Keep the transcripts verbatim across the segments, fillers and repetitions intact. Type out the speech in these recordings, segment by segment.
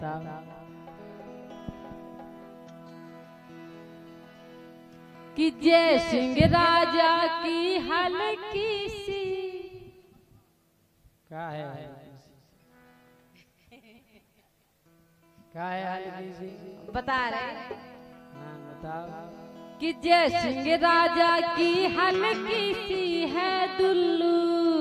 बताओ कि जय सिंह राजा की हल्की सी क्या है क्या है हल्की सी बता रहे हाँ बताओ कि जय सिंह राजा की हल्की सी है दुल्लू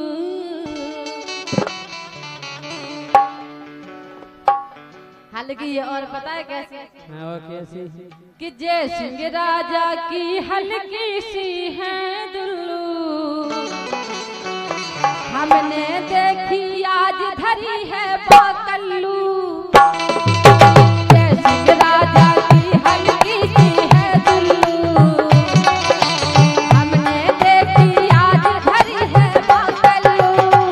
हल्की और पता है कैसे हाँ वो कैसी कि जय सिंह राजा की हल्की सी है दुल्लू हमने देखी आज धरी है बाकल्लू जय सिंह राजा की हल्की सी है दुल्लू हमने देखी आज धरी है बाकल्लू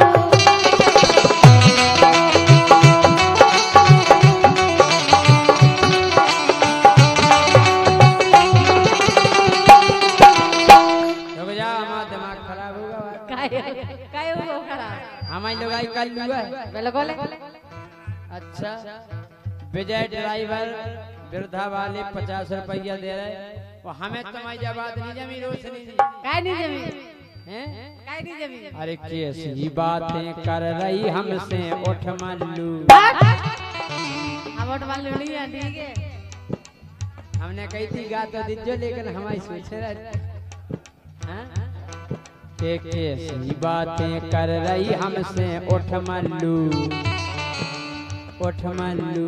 हमारी लोग आई कल हुआ बिल्कुल अच्छा विजय ड्राइवर वृद्धा वाले पचास रुपया दे रहे वो हमें तुम्हारी जबात नहीं जमी रोशनी काय नहीं जमी हैं काय नहीं जमी अरे कैसी बातें कर रही हमसे उठ मल्लू हम उठ मल्लू नहीं है ठीक है हमने कही थी गा तो दीजिए लेकिन हमारी सोचे रहे के कैसी बातें कर रही हमसे उठ मल्लू उठ मल्लू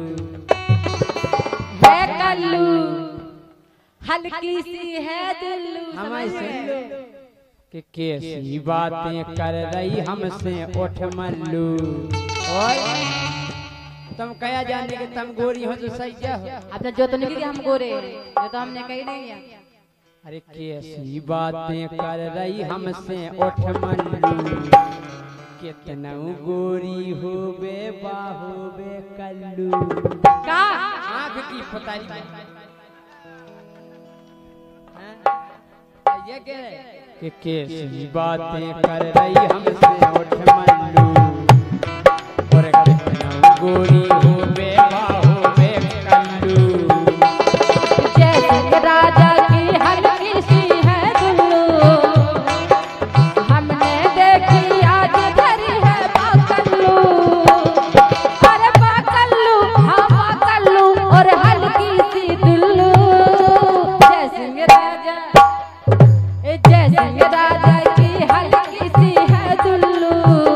है कल्लू हल्की सी है दुल्लू हमारी सुन लो कि कैसी बातें कर रही हमसे उठ मल्लू और तुम कया जाने के तुम गोरी हो जो सही जा हो आपने जो तो नहीं कि हम गोरे जो तो हमने कही नहीं है अरे कैसी बातें कर रही हमसे उठ मल्लू कितना गोरी हो बे बाहो बे कल्लू का आँख की फतारी ये कह रहे कि कैसी बातें कर रही हमसे उठ मल्लू और कितना गोरी हो बे बाहो बे कल्लू जय सिंह राजा की हल्की सी है दुल्लू हमने देखी आज धरी है बाकल्लू अरे बाकल्लू हाँ बाकल्लू और हल्की सी दुल्लू जय सिंह राजा ए जय सिंह राजा की हल्की सी है दुल्लू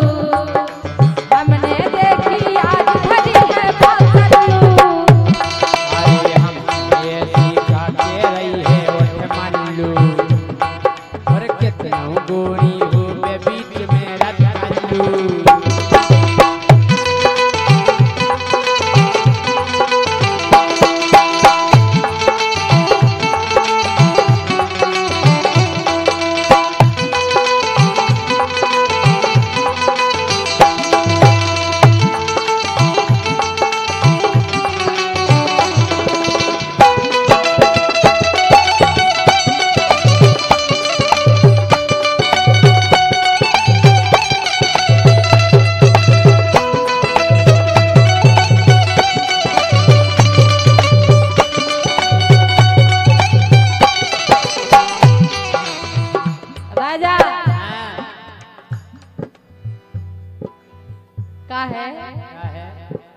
हमने देखी आज धरी है बाकल्लू अरे हम ऐसी का के रही है उठ मल्लू और कितना गोरी हो बे बीच में रत कल्लू राजा का है क्या है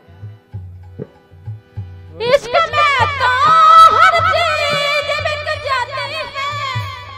इश्क में तो हर चीज बिक जाती है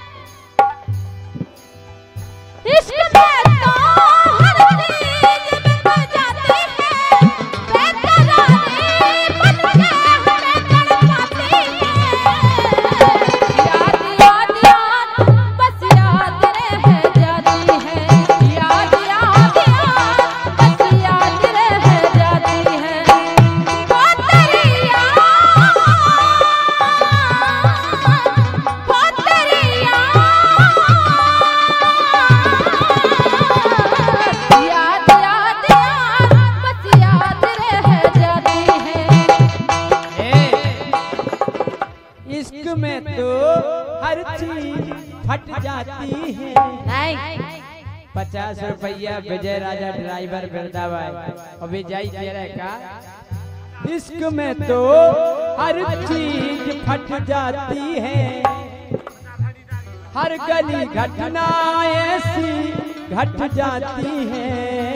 इश्क में तो हर चीज बिक जाती है बेकरारी बन के हमें तड़पाती है याद याद याद बस याद रह जाती है याद याद याद बस याद रह जाती है वो तेरी याद वो तेरी याद याद याद याद बस याद रह जाती है इश्क में तो हर चीज फट जाती है नहीं पचास रुपया विजय राजा ड्राइवर वृद्धावाय और विजय दे रहे का इश्क में तो हर चीज फट जाती है, हर गली घटना ऐसी घट जाती है।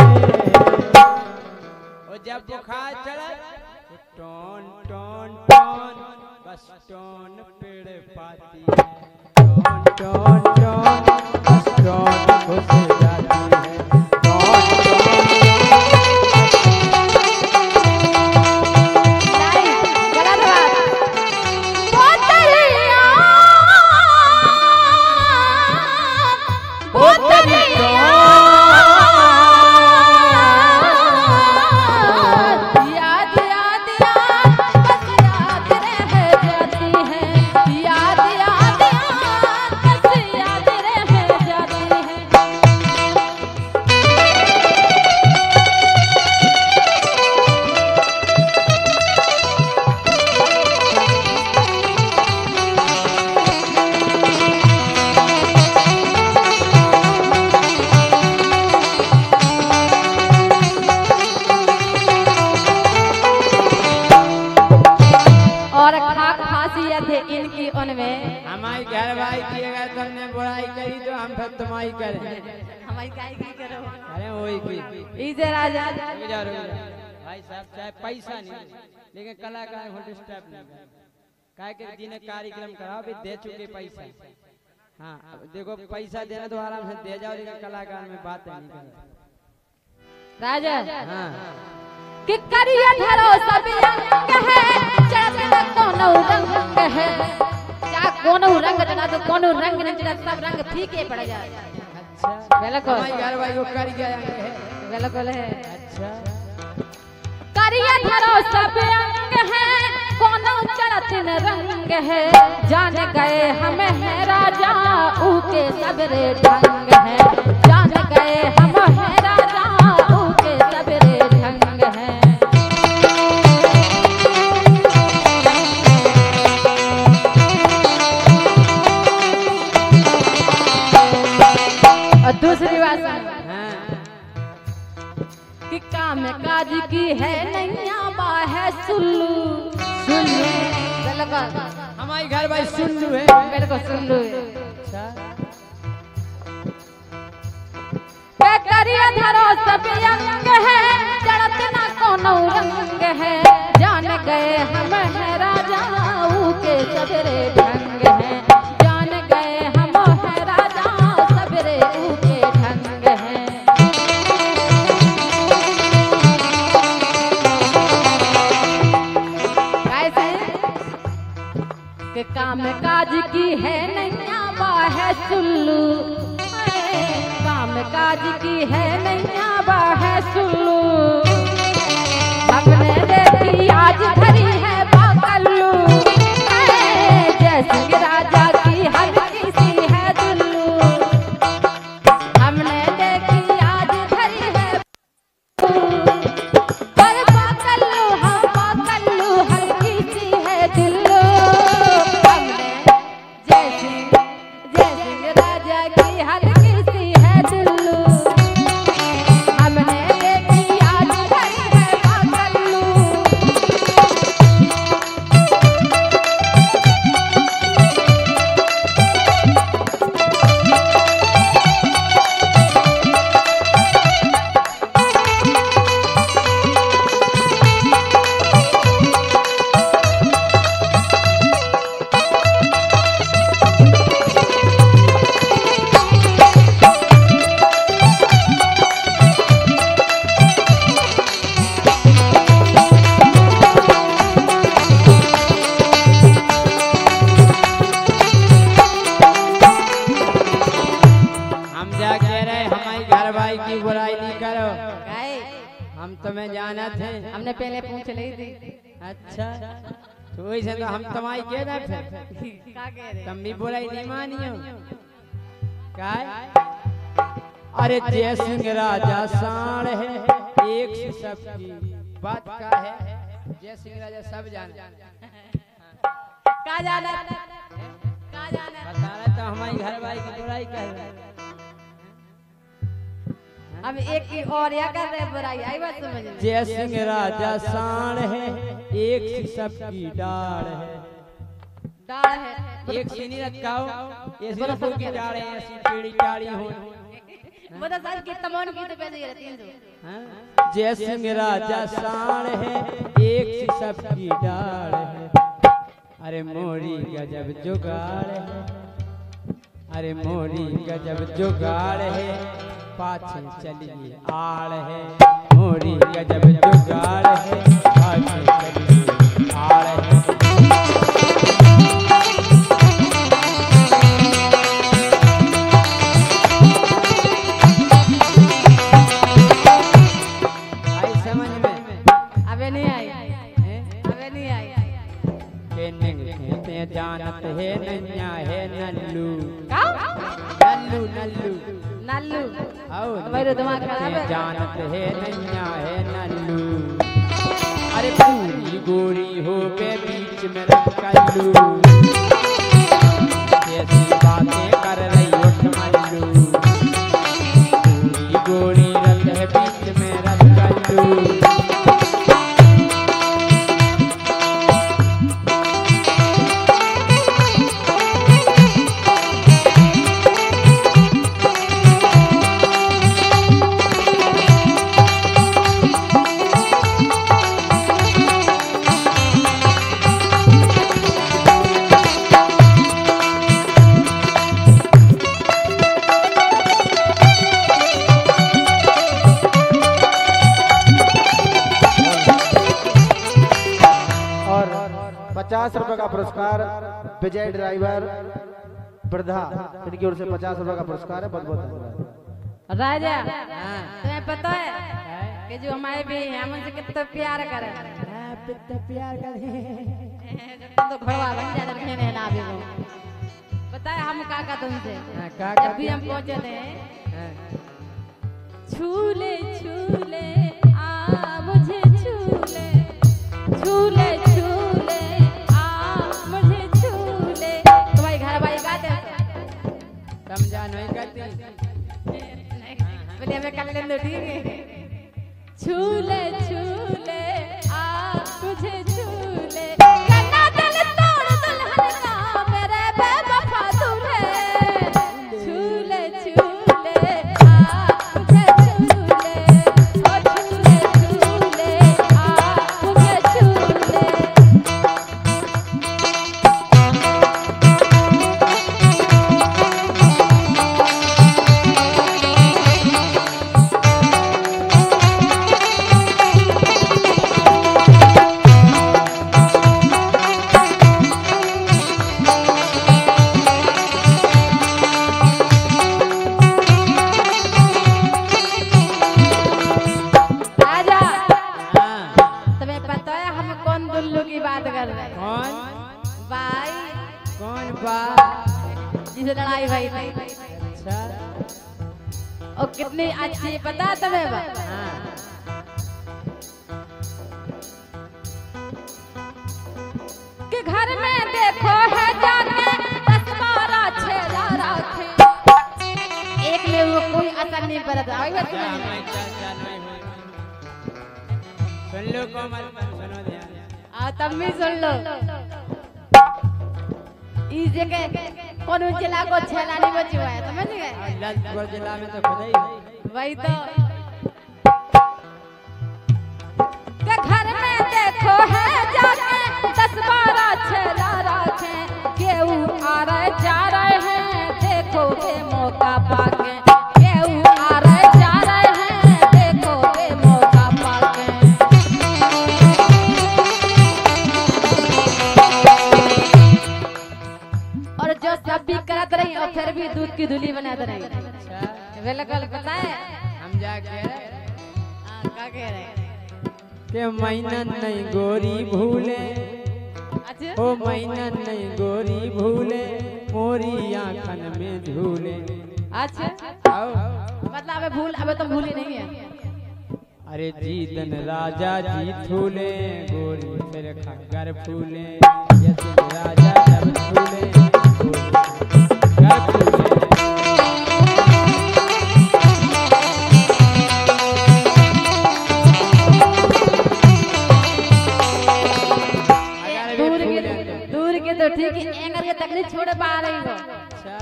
और जब बुखार चढ़ा तो टोन टोन टोन बस टोन पेड़ पाती है, टोन टोन टोन बस टोन घुस जाती है, टोन टोन। इनकी उनमें हमारी घर भाई की अगर तुमने बुराई करी तो हम फिर तुम्हारी करें, हमारी काय की करो, अरे वही की इधर राजा भाई साहब चाहे पैसा नहीं लेकिन कलाकार को डिस्टर्ब नहीं कर, काहे के जिन्हें कार्यक्रम कराओ भी दे चुके पैसा। हाँ देखो पैसा देना तो आराम से दे जाओ, लेकिन कलाकार में बात नहीं कर राजा। हाँ कि करिया धरो सब रंग है, चढ़त कोनो रंग है, क्या कोनो रंग जना तो कोनो रंग नहीं जना, सब रंग फीके पड़ जाए। अच्छा बिल्कुल हमारे घर भाई वो कर गया है, बिल्कुल है। अच्छा करिया धरो सब रंग है, कोनो चढ़त रंग है, जान गए हमें है राजा ऊके सबरे ढंग है, जान गए हम है राजा ऊके सबरे ढंग है। और दूसरी बात कि काम काज की है नैया बा है सुल्लू, सुल्लू बिल्कुल हमारी घर भाई सुल्लू है, बिल्कुल सुल्लू है। अच्छा के करिया धरो सब रंग है, चढ़त ना कोनो रंग है, जान गए हम है राजा के सबरे ढंग है, जान गए हम है राजा सबरे के ढंग है। कैसे के काम काज की है नैया बा है सुल्लू, काम काज की है नैया बा है सुल्लू, हमने देखी आज धरी है बाकल्लू, जय सिंह राजा की हल्की सी है दुल्लू, हमने देखी आज धरी है पर बाकल्लू, हम बाकल्लू हल्की सी है दुल्लू, हमने जय सिंह जय सिंह राजा की हल्की सी है दुल्लू, हमने देखी आज धरी है बाकल्लू। हम जा कह रहे हमारी घर भाई की बुराई नहीं करो, गाय हम तुम्हें जाना थे। हमने पहले पूछ ली थी। अच्छा तो वैसे तो हम तुम्हारी कह रहे फिर क्या कह रहे? तुम भी बुराई नहीं मानियो काय? अरे जय सिंह राजा साण है एक से सबकी बात का है, जय सिंह राजा सब जाने का जाना का जाना बता रहे तो हमारी घर भाई की बुराई कर रहे हैं। अब एक की और या कर रहे बुराई आई बात समझ में। जय सिंह राजा साण है, एक सी सबकी डाढ़ है। डाढ़ है एक सीनी रखाओ, ऐसी दो की डाढ़ है, ऐसी टेढ़ी टाढ़ी हो। बता साल की तमोन की तो पैसे रहती हैं हाँ? जय सिंह राजा साण है, एक सी सबकी डाढ़ है। अरे मोरी गजब जुगाड़ है, अरे मोरी गजब जुगाड़ है, पाछे चलिए आड़ है। मोरी गजब जुगाड़ है, पाछे चलिए आड़ है। आई समझ में? अबे नहीं आई, अबे नहीं आई। कहते जानत है नन्या है नल्लू, का नल्लू नल्लू नल्लू आओ मेरे दिमाग खराब है। जानत है नन्या है नल्लू। अरे पूरी गोरी हो बे बीच में रख कल्लू, कैसी बातें कर रही उठ मल्लू। पूरी गोरी रख है बीच में रख कल्लू। पचास रुपए का पुरस्कार विजय ड्राइवर वृद्धा, इनकी ओर से पचास रुपए का पुरस्कार है। बहुत बहुत धन्यवाद। राजा तुम्हें पता है कि जो हमारे भी हम उनसे कितना प्यार करे, कितना प्यार तुम तो घोड़ा बन जा रखे ने ना भी वो पता है हम का का तुमसे हाँ, का जब भी हम पहुंचे थे छूले छूले आ मुझे छूले छूले छूले आ मुझे छूले। तुम्हारी घर भाई गाते हैं समझा नहीं करती बोले हमें कर लेने दो ठीक है। छूले छूले आ मुझे छूले कन्ना दिल तोड़ दुल्हन का मेरे बेवफा दूल्हे। छूले छूले आ मुझे छूले ओ छूले छूले आ मुझे छूले। राजा हाँ, तुम्हें पता है हम कौन दुल्लू की बात कर रहे हैं? कौन भाई कौन बा? जिसे लड़ाई भाई थी अच्छा और कितनी अच्छी पता तुम्हें बा? हाँ, कि घर में देखो है जाके दस बारह छेड़ा रखे एक में वो कोई असर नहीं पड़ता। आई बात जा समझ में? मैं चल जा नहीं हुई। सुन लो कोमल सुनो ध्यान। आ तब भी सुन लो इस जगह कौन जिला को छेड़ा नहीं बची हुआ है समझ गए? और ललितपुर जिला में तो खुद ही वही तो के घर में देखो है जाके दस बारह छेड़ा रखे केहू आ रहे जा रहे हैं देखो के मौका पाके केहू आ रहे जा रहे हैं देखो के मौका पाके। और जो सब भी करत रही और फिर भी दूध की धुली बनात रही। अच्छा बिल्कुल पता है हम जाके हाँ, का कह रहे हैं? के मैनन नहीं गोरी भूले, अच्छा ओ मैनन नहीं गोरी भूले, मोरी आंखन में झूले। अच्छा आओ मतलब अबे भूल अबे तो भूली नहीं है। अरे जीतन राजा जी थूले, गोरी फिर खग्गर फूले। जैसे राजा जब थूले गोरी खग्गर फूले। जी की एंगर के तकलीफ छोड़ पा रही हो। अच्छा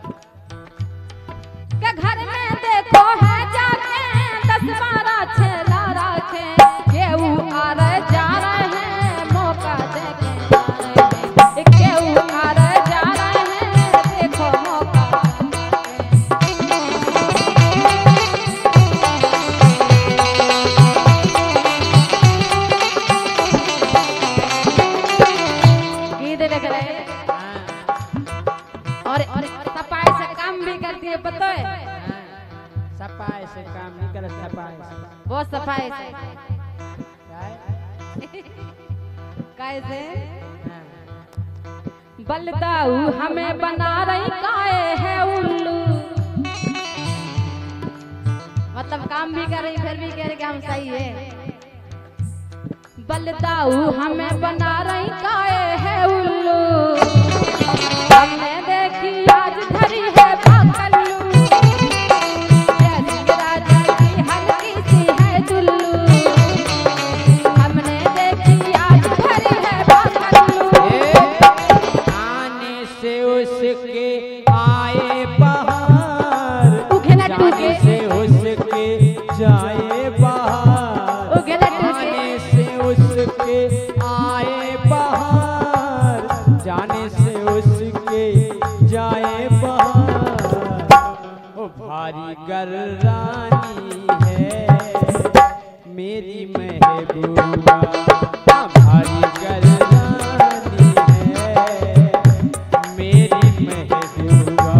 के घर में देखो है जाके दस बारह छेला रखे, केहू आ रहे जा रहे हैं मौका देके जा रहे हैं, केहू आ रहे जा रहे हैं देखो मौका। गीत लिख रहे और और सफाई से काम भी करती है, पता है सफाई से काम नहीं कर, सफाई से वो सफाई से काय? कैसे हाँ। बलदाऊ हमें बना रही काए है उल्लू, मतलब काम भी कर रही फिर भी कह रही कि हम सही है। बलदाऊ हमें बना रही काए है उल्लू, हमने देखी आज धरी है बाकल्लू, जैसे राजा की हल्की सी है दुल्लू, हमने देखी आज धरी है बाकल्लू। आने से उसके आए बाहर, उगे न टूके। जाने से उसके जाए बाहर, उगे न टूके। आने से उसके आए बाहर, जाने से उसके जाए बाहर। ओ भारी गर्रानी है मेरी महबूबा, हाँ, भारी गर्रानी है मेरी महबूबा।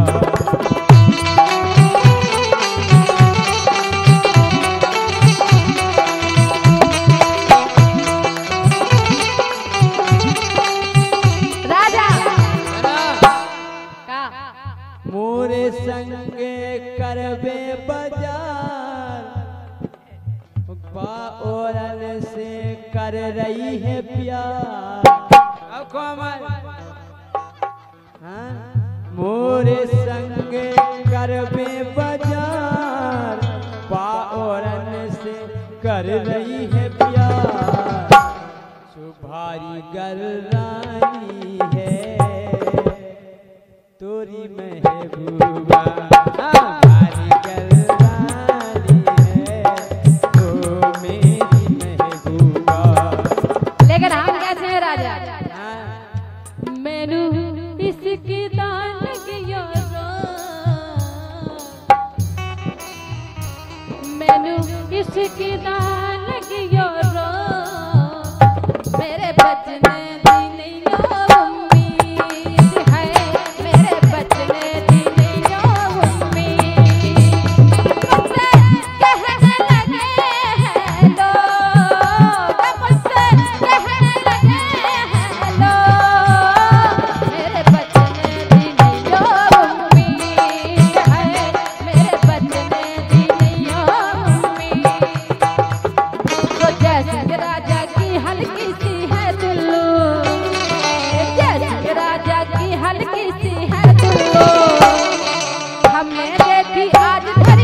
राजा का मोरे संगे करबे बाजार, बाओरन से कर रही है प्यार। अब कोमल, हाँ? मोरे संगे करबे बाजार, बाओरन से कर रही है प्यार। सुभारी गर्रानी है तोरी महबूबा, हाँ, भारी गर्रानी है तो मेरी महबूबा। लेकिन हम कैसे हैं राजा? हाँ, मैनू इसकी दान किया मैनू इसकी दान किया मेरे बचने दी नहीं उम्मीद है, मेरे बचने दी नहीं उम्मीद। मुझसे कहने लगे हैं लोग, मुझसे कहने लगे हैं लोग, मेरे बचने दी नहीं उम्मीद है, मेरे बचने दी नहीं उम्मीद। तो जैसे राजा की हल्की सी है दुल्लू, जैसे राजा की हल्की सी है दुल्लू, हमने देखी आज धरी